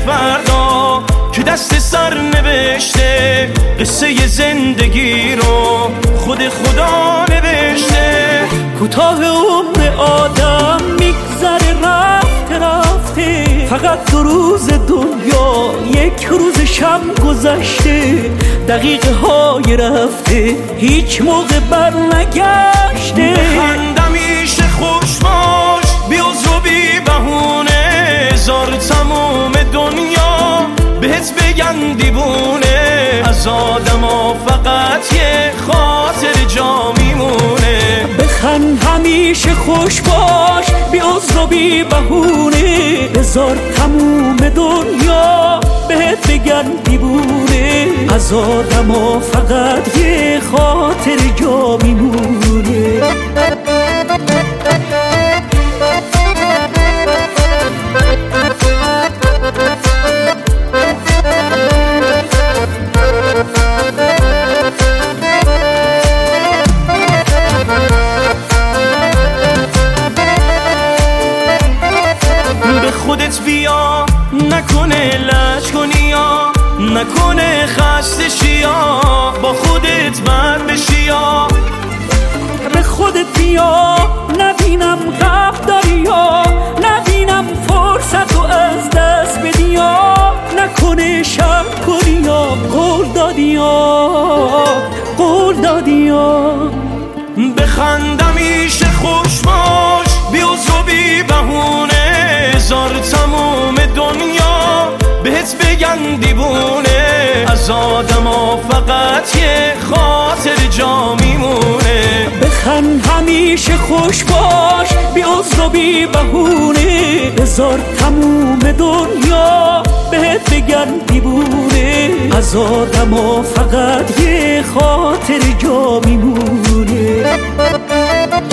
فردا که دست سر نوشته، قصه زندگی رو خود خدا نوشته. کوتاه عمر آدم میگذره رفته رفته، فقط 2 روز دنیا 1 روز شب گذشته. دقیقه های رفته هیچ موقع بر نگشته. بخند همیشه خوش باش بی عذر و بی بهونه، زار تموم دنیا بهت بگن دیوونه. از آدما فقط یه خاطر جا میمونه. بخند همیشه خوش باش بی عذر و بی بهونه، بذار تموم دنیا بهت بگن دیوونه. از آدما فقط یه خاطر جا میمونه. خودت بیا نکنه لج کنی یا نکنه خسته شیا، با خودت بر بشی یا به خودت بیا نبینم غف داری یا نبینم فرصت رو از دست بدی یا نکنه شب کنی یا قول دادی یا بخند همیشه خوش باش بی عذر و بی بهونه، زار تموم دنیا بهت بگن دیوونه. از آدما فقط یه خاطر جا میمونه. بخند همیشه خوش باش بی عذر و بی بهونه، بذار تموم دنیا بهت بگن دیوونه. از آدما فقط یه خاطر جا میمونه.